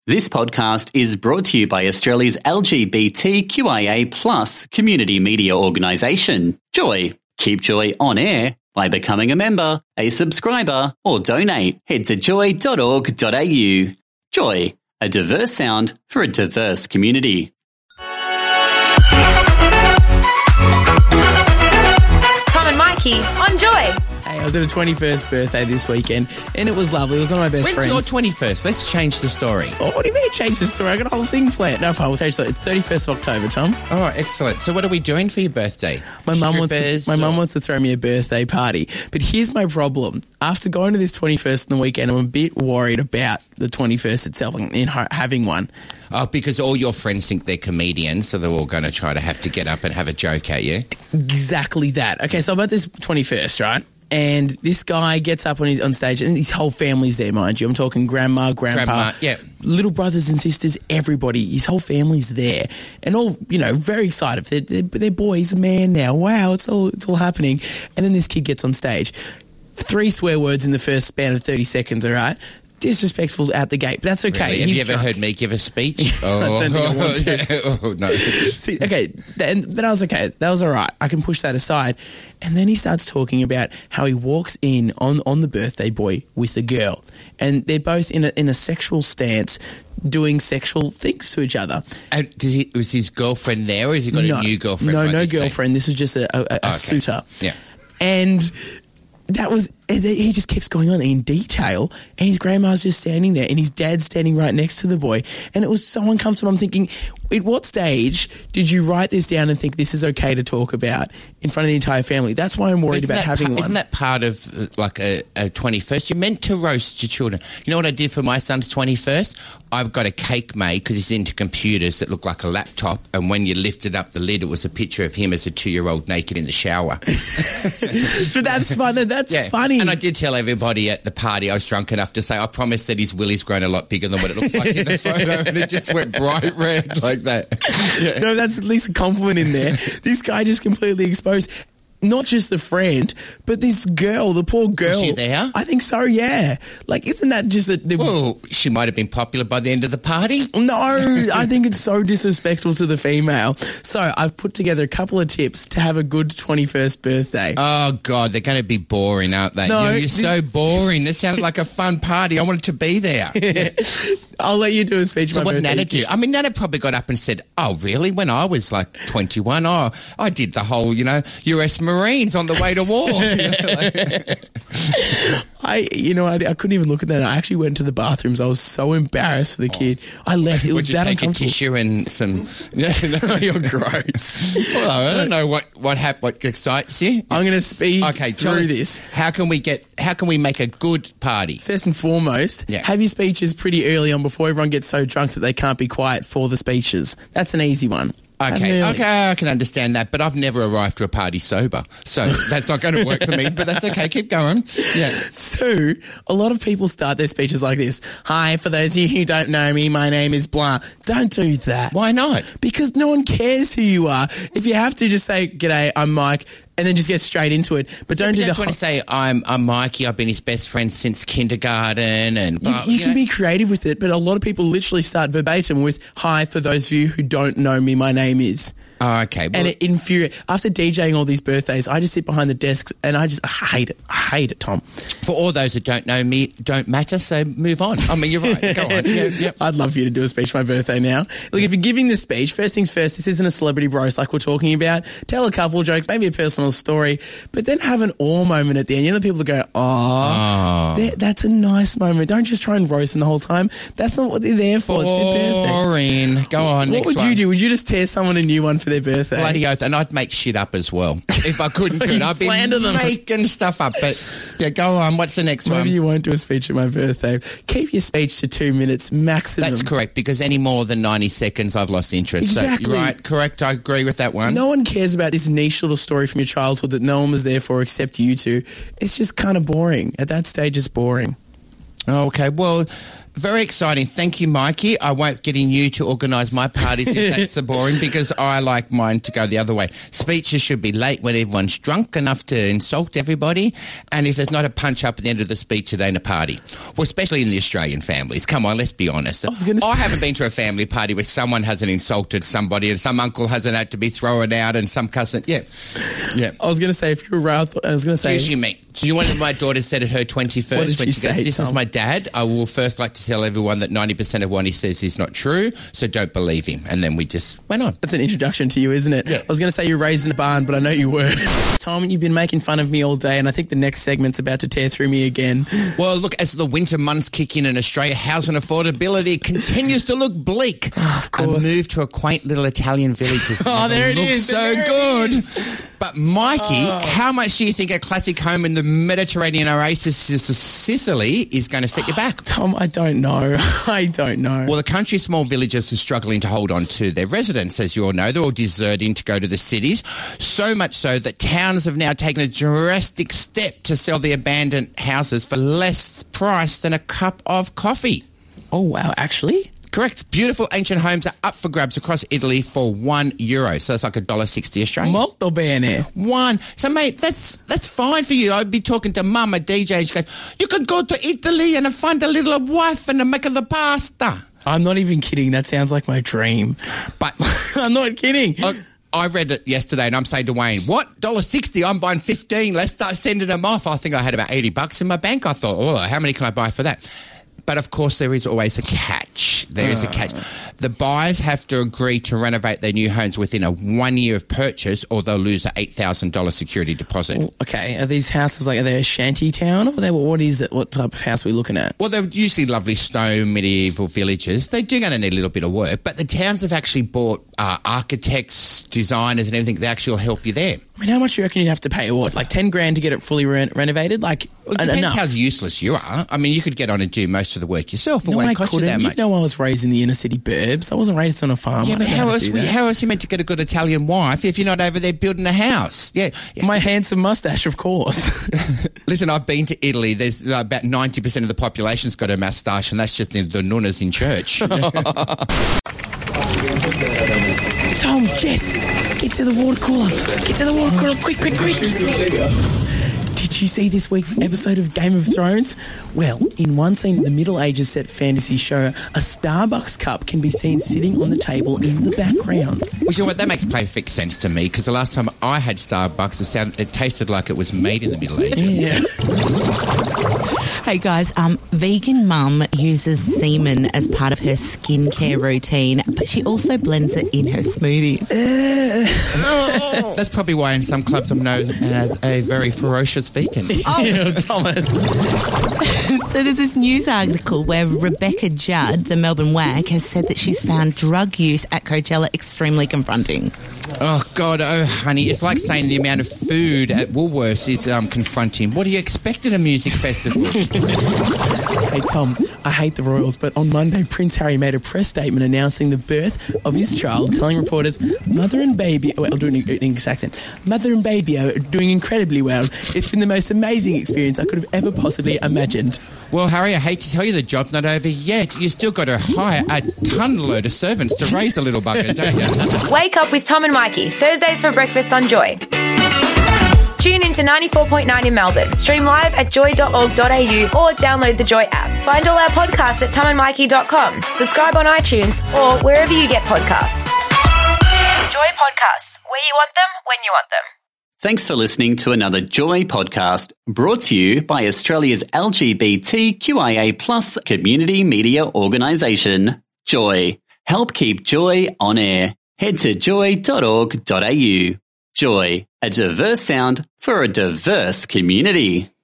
This podcast is brought to you by Australia's LGBTQIA+ community media organisation, Joy. Keep Joy on air by becoming a member, a subscriber, or donate. Head to joy.org.au. Joy, a diverse sound for a diverse community. Tom and Mikey on Joy. Hey, I was at a 21st birthday this weekend, and it was lovely. It was one of my best friends. When's your 21st? Let's change the story. Oh, what do you mean change the story? I got a whole thing planned. No, we'll change the story. It's 31st of October, Tom. Oh, excellent. So what are we doing for your birthday? My mum wants to throw me a birthday party. But here's my problem. After going to this 21st on the weekend, I'm a bit worried about the 21st itself and having one. Oh, because all your friends think they're comedians, so they're all going to try to have to get up and have a joke at you. Exactly that. Okay, so I'm at this 21st, right? And this guy gets up on stage, and his whole family's there, mind you. I'm talking grandma, grandpa, yeah, little brothers and sisters, everybody. His whole family's there, and all very excited. They're boys, a man now. Wow, it's all happening. And then this kid gets on stage, 3 swear words in the first span of 30 seconds. All right. Disrespectful out the gate, but that's okay. Really? Have you ever heard me give a speech? Oh. I don't think I want to. Oh, no. See, okay, but I was okay. That was all right. I can push that aside. And then he starts talking about how he walks in on the birthday boy with a girl, and they're both in a sexual stance, doing sexual things to each other. Was his girlfriend there, or has he got a new girlfriend? No girlfriend. This was just a suitor. Yeah, and he just keeps going on in detail, and his grandma's just standing there, and his dad's standing right next to the boy, and it was so uncomfortable. I'm thinking, at what stage did you write this down and think this is okay to talk about in front of the entire family? That's why I'm worried about having one. Isn't that part of like a 21st? You're meant to roast your children. You know what I did for my son's 21st? I've got a cake made because he's into computers that look like a laptop, and when you lifted up the lid, it was a picture of him as a 2-year-old naked in the shower. But that's fun. That's funny. And I did tell everybody at the party I was drunk enough to say, I promise that his willy's grown a lot bigger than what it looks like in the photo, and it just went bright red like that. Yeah. No, that's at least a compliment in there. This guy just completely exposed not just the friend, but this girl, the poor girl. Was she there? I think so, yeah. Like, isn't that just well, she might have been popular by the end of the party. No, I think it's so disrespectful to the female. So I've put together a couple of tips to have a good 21st birthday. Oh, God, they're going to be boring, aren't they? No, you're so boring. This sounds like a fun party. I wanted to be there. I'll let you do a speech. So what did Nana do? I mean, Nana probably got up and said, oh, really? When I was like 21, I did the whole, US Marines on the way to war. I couldn't even look at that. I actually went to the bathrooms. I was so embarrassed for the kid. I left. It was that uncomfortable. Would you take a tissue and some... No, you're gross. Well, I don't know what excites you. I'm going to speed through this. How can we make a good party? First and foremost, have your speeches pretty early on before everyone gets so drunk that they can't be quiet for the speeches. That's an easy one. Okay, I can understand that, but I've never arrived to a party sober, so that's not going to work for me, but that's okay, keep going. Yeah. 2, a lot of people start their speeches like this. Hi, for those of you who don't know me, my name is blah. Don't do that. Why not? Because no one cares who you are. If you have to, just say, g'day, I'm Mike, and then just get straight into it. But don't do the... want to say, I'm Mikey, I've been his best friend since kindergarten, and... You can be creative with it, but a lot of people literally start verbatim with, hi, for those of you who don't know me, my name is... Oh, okay. Well, and it infuriates. After DJing all these birthdays, I just sit behind the desks and I hate it. I hate it, Tom. For all those that don't know me, don't matter, so move on. I mean, you're right. Go on. Yeah. I'd love for you to do a speech for my birthday now. Look, if you're giving the speech, first things first, this isn't a celebrity roast like we're talking about. Tell a couple of jokes, maybe a personal story, but then have an awe moment at the end. You know, people that go, that's a nice moment. Don't just try and roast them the whole time. That's not what they're there for. It's their birthday. Boring. Go on, What would you do? Would you just tear someone a new one for their birthday? Bloody oath, and I'd make shit up as well. If I couldn't, I'd be making stuff up. But yeah, go on. What's the next one? Maybe you won't do a speech at my birthday. Keep your speech to 2 minutes maximum. That's correct, because any more than 90 seconds, I've lost interest. Exactly. So, right, correct. I agree with that one. No one cares about this niche little story from your childhood that no one was there for except you two. It's just kind of boring. At that stage, it's boring. Okay, well, Very exciting. Thank you, Mikey. I won't get in you to organise my parties if that's so boring, because I like mine to go the other way. Speeches should be late when everyone's drunk enough to insult everybody, and if there's not a punch-up at the end of the speech, it ain't a party. Well, especially in the Australian families. Come on, let's be honest. I haven't been to a family party where someone hasn't insulted somebody and some uncle hasn't had to be thrown out and some cousin... Yeah. I was going to say, if you're around... I was going to say... Excuse me. Do you want what my daughter said at her 21st? What did when she she goes, say, this Tom? is my dad. I will first like to tell everyone that 90% of what he says is not true, so don't believe him. And then we just went on. That's an introduction to you, isn't it? Yeah. I was going to say you're raised in a barn, but I know you were. Tom, you've been making fun of me all day, and I think the next segment's about to tear through me again. Well, look, as the winter months kick in Australia, housing affordability continues to look bleak. Of course. A move to a quaint little Italian village has there it looks is. so There it good. is. But Mikey, how much do you think a classic home in the Mediterranean oasis of Sicily is going to set you back? Tom, I don't know. I don't know. Well, the country's small villages are struggling to hold on to their residents, as you all know. They're all deserting to go to the cities. So much so that towns have now taken a drastic step to sell the abandoned houses for less price than a cup of coffee. Oh, wow, actually? Correct. Beautiful ancient homes are up for grabs across Italy for €1. So it's like $1.60 Australian. Molto bene. One. So, mate, that's fine for you. I'd be talking to Mum, a DJ. She goes, you could go to Italy and find a little wife and make the pasta. I'm not even kidding. That sounds like my dream. But I'm not kidding. I read it yesterday and I'm saying to Wayne, what? $1.60? I'm buying 15. Let's start sending them off. I think I had about $80 in my bank. I thought, oh, how many can I buy for that? But, of course, there is always a catch. There is a catch. The buyers have to agree to renovate their new homes within a 1 year of purchase, or they'll lose an $8,000 security deposit. Okay, are these houses are they a shanty town, or what is it? What type of house are we looking at? Well, they're usually lovely stone medieval villages. They do going to need a little bit of work, but the towns have actually bought architects, designers and everything that actually will help you there. I mean, how much do you reckon you'd have to pay? What, like $10,000 to get it fully renovated? Like, Well, it depends enough? how useless you are. I mean, you could get on and do most of the work yourself. It No, I won't cost you couldn't. that You much. know, I was raised in the inner city burbs. I wasn't raised on a farm. Yeah, I but don't know how to else do that. are you meant to get a good Italian wife if you're not over there building a house? Yeah. My handsome mustache, of course. Listen, I've been to Italy. There's about 90% of the population's got a moustache, and that's just the nunnas in church. Tom, Jess, get to the water cooler. Get to the water cooler, quick. Did you see this week's episode of Game of Thrones? Well, in one scene of the Middle Ages set fantasy show, a Starbucks cup can be seen sitting on the table in the background. Well, you know what? That makes perfect sense to me, because the last time I had Starbucks, it tasted like it was made in the Middle Ages. Yeah. Hey guys, vegan mum uses semen as part of her skincare routine, but she also blends it in her smoothies. That's probably why in some clubs I'm known as a very ferocious vegan. Ew, Thomas. So there's this news article where Rebecca Judd, the Melbourne wag, has said that she's found drug use at Coachella extremely confronting. Oh, God, oh, honey, it's like saying the amount of food at Woolworths is confronting. What do you expect at a music festival? Hey, Tom, I hate the Royals, but on Monday, Prince Harry made a press statement announcing the birth of his child, telling reporters, Mother and baby... Well, I'll do an English accent. Mother and baby are doing incredibly well. It's been the most amazing experience I could have ever possibly imagined. Well, Harry, I hate to tell you the job's not over yet. You still got to hire a ton load of servants to raise a little bugger, don't you? Wake up with Tom and Mikey, Thursdays for breakfast on Joy. Tune in to 94.9 in Melbourne. Stream live at joy.org.au or download the Joy app. Find all our podcasts at tomandmikey.com. Subscribe on iTunes or wherever you get podcasts. Joy Podcasts, where you want them, when you want them. Thanks for listening to another Joy podcast brought to you by Australia's LGBTQIA+ community media organisation, Joy. Help keep Joy on air. Head to joy.org.au. Joy, a diverse sound for a diverse community.